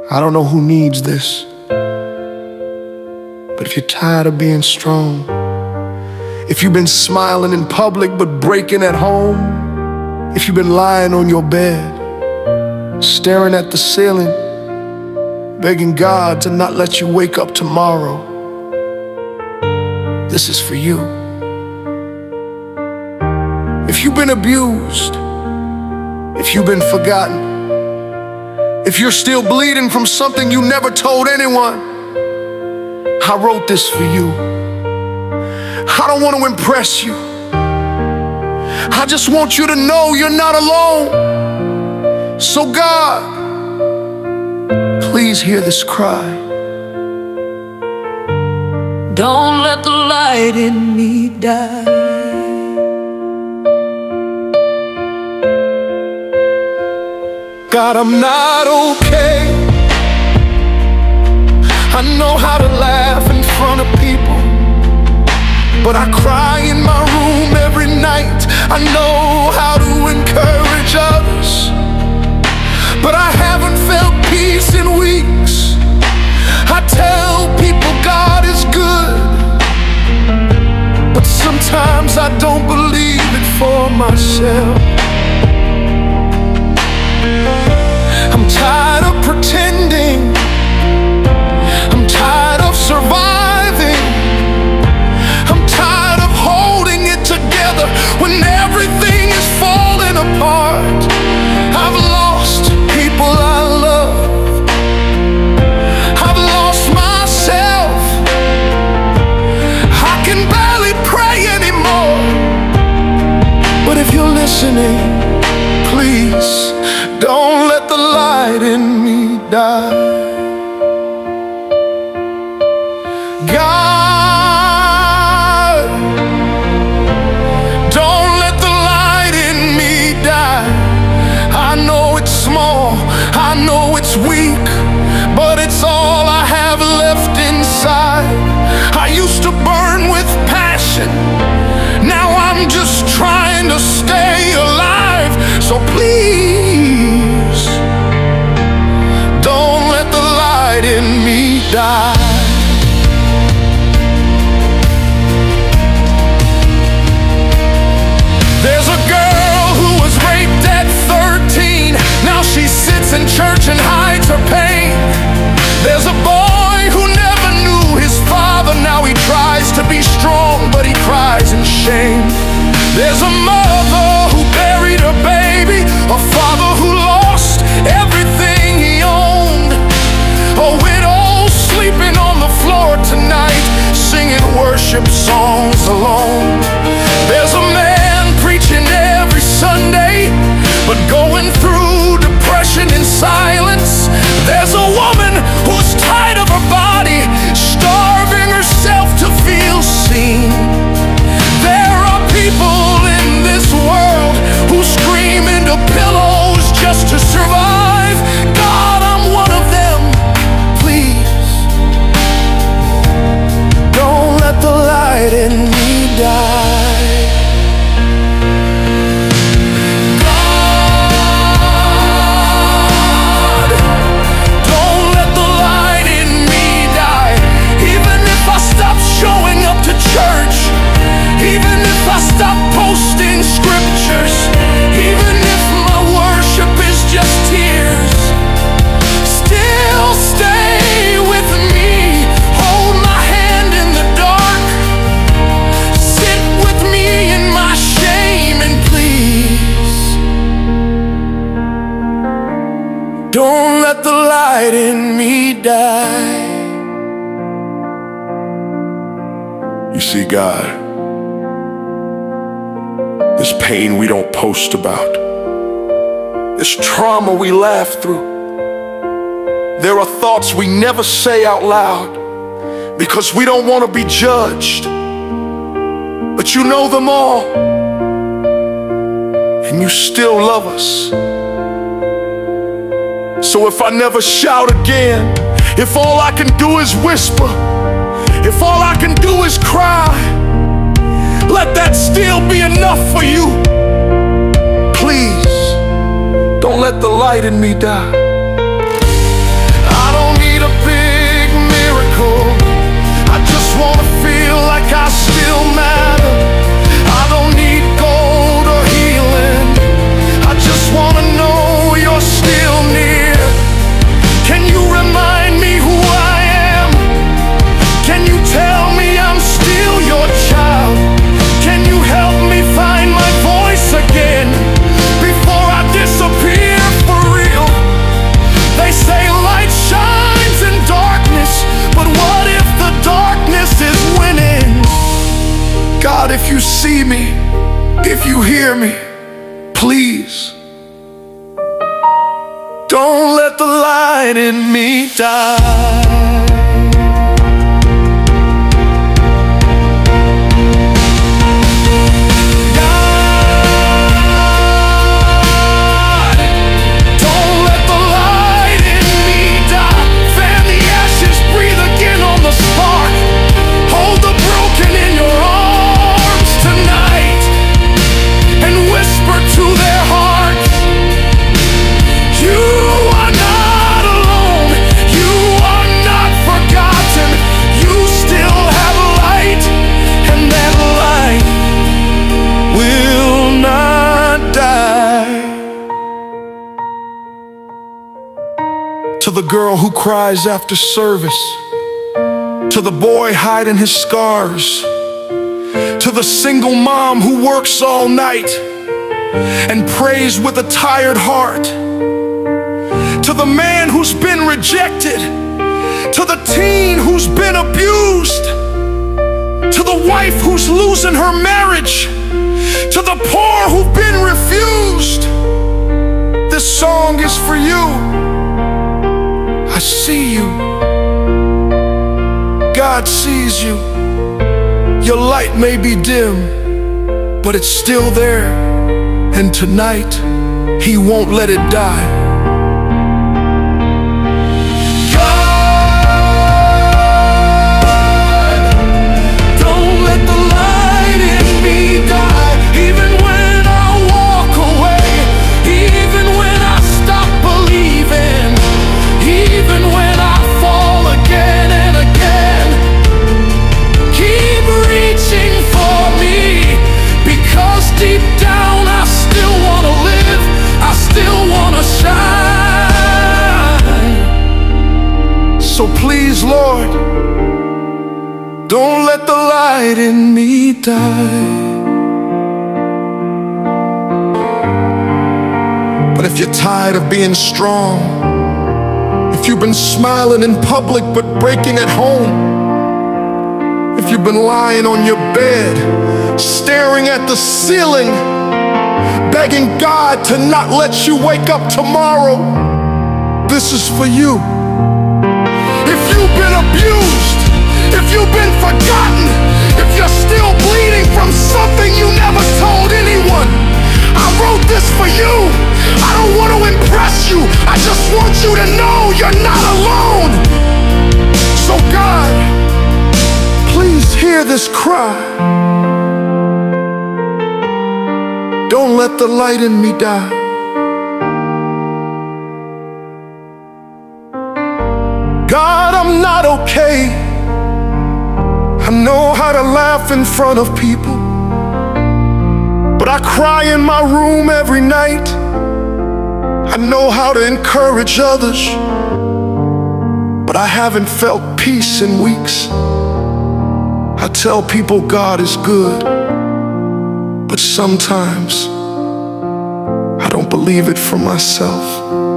I don't know who needs this, but if you're tired of being strong, if you've been smiling in public but breaking at home, if you've been lying on your bed, staring at the ceiling, begging God to not let you wake up tomorrow, this is for you. If you've been abused, if you've been forgotten, if you're still bleeding from something you never told anyone, I wrote this for you. I don't want to impress you. I just want you to know you're not alone. So God, please hear this cry. Don't let the light in me die. God, I'm not okay. I know how to laugh in front of people, but I cry in my room every night. I know how to encourage others, but I haven't felt peace in weeks. I tell people God is good, but sometimes I don't believe it for myself. I'm tired of pretending. I'm tired of surviving. I'm tired of holding it together when everything is falling apart. I've lost people I love. I've lost myself. I can barely pray anymore. But if you're listening, please don't let the light in me die. God, don't let the light in me die. I know it's small, I know it's weak, but it's all I have left inside. I used to burn with passion, now I'm just trying to stay alive. So please, don't let the light in me die. There's a girl who was raped at 13. Now she sits in church and hides her pain. There's a boy who never knew his father. Now he tries to be strong, but he cries in shame. There's a mother who buried her baby, a father who lost everything he owned, a widow sleeping on the floor tonight, singing worship songs alone. There's a man preaching every Sunday, but going through depression in silence. There's a woman who's tired of her body, starving herself to feel seen. There are people in this world who scream into pillows just to survive. God, I'm one of them. Please, don't let the light in me die. Stop posting scriptures, even if my worship is just tears. Still stay with me, hold my hand in the dark, sit with me in my shame, and please, don't let the light in me die. You see, God, this pain we don't post about, this trauma we laugh through, there are thoughts we never say out loud because we don't want to be judged. But you know them all, and you still love us. So if I never shout again, if all I can do is whisper, if all I can do is cry, let that still be enough for you. Please, don't let the light in me die. still matter. I don't need gold or healing. I just wanna know you're still near. Can you remind me who I am? Can you tell me I'm still your child? Can you help me find my voice again before I disappear for real? They say light shines in darkness, but what if the darkness is winning? God, if you see me, if you hear me, please don't let the light in me die. To the girl who cries after service, to the boy hiding his scars, to the single mom who works all night and prays with a tired heart, to the man who's been rejected, to the teen who's been abused, to the wife who's losing her marriage, to the poor who've been refused. This song is for you. I see you. God sees you. Your light may be dim, but it's still there. And tonight, He won't let it die. So please, Lord, don't let the light in me die. But if you're tired of being strong, if you've been smiling in public but breaking at home, if you've been lying on your bed, staring at the ceiling, begging God to not let you wake up tomorrow, this is for you. If you've been abused, if you've been forgotten, if you're still bleeding from something you never told anyone, I wrote this for you. I don't want to impress you, I just want you to know you're not alone. So God, please hear this cry. Don't let the light in me die. God, I'm not okay. I know how to laugh in front of people, but I cry in my room every night. I know how to encourage others, but I haven't felt peace in weeks. I tell people God is good, but sometimes I don't believe it for myself.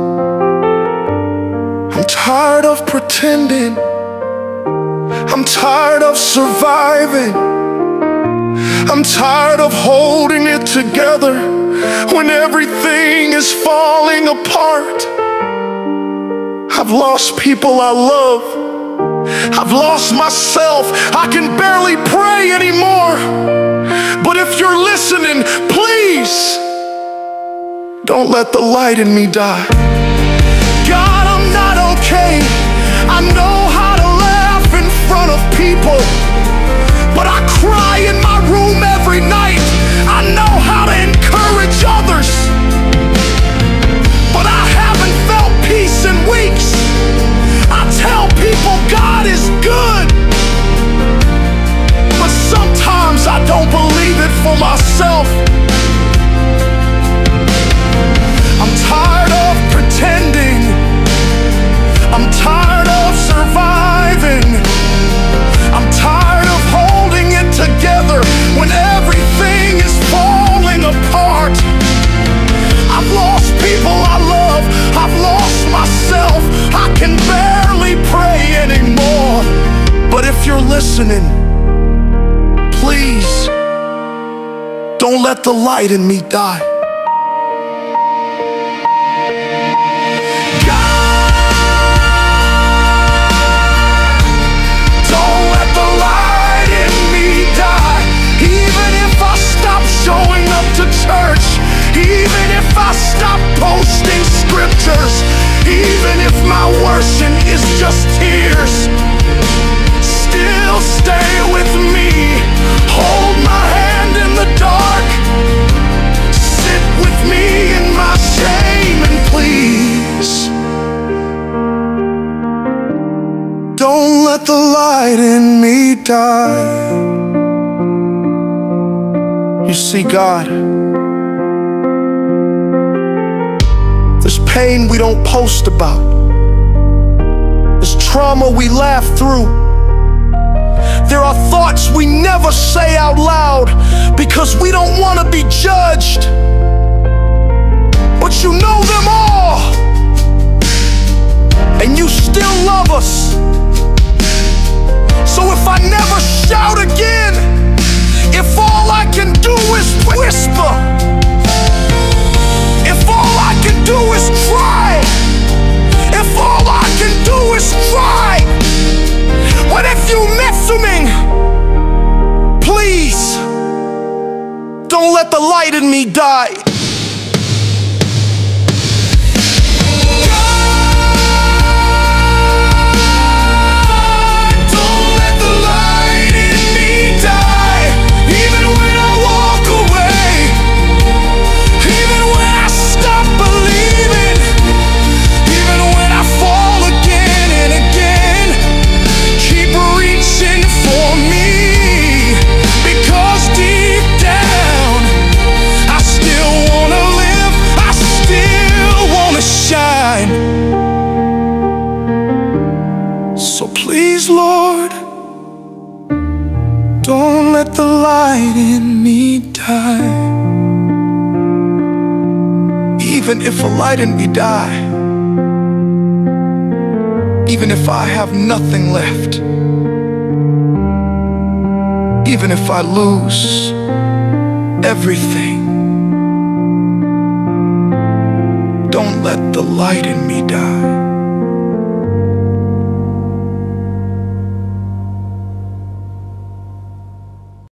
I'm tired of pretending. I'm tired of surviving. I'm tired of holding it together when everything is falling apart. I've lost people I love. I've lost myself. I can barely pray anymore. But if you're listening, please don't let the light in me die. God, I'm not okay. I know how to laugh in front of people, but I cry in my room every night. I know how to encourage others, but I haven't felt peace in weeks. I tell people God is good, but sometimes listening, please don't let the light in me die. Even if I stop posting scriptures, even if my worship is just tears, still stay with me. Hold my hand in the dark, sit with me in my shame, and please don't let the light in me die. You see, God, there's pain we don't post about. There's trauma we laugh through. There are thoughts we never say out loud because we don't want to be judged. But you know them all, and you still love us. So if I never shout again, if all I can do is whisper, if all I can do is try, if all I can do is try, what if you listening? Please don't let the light in me die. So please, Lord, don't let the light in me die. Even if a light in me die, even if I have nothing left, even if I lose everything, don't let the light in me die.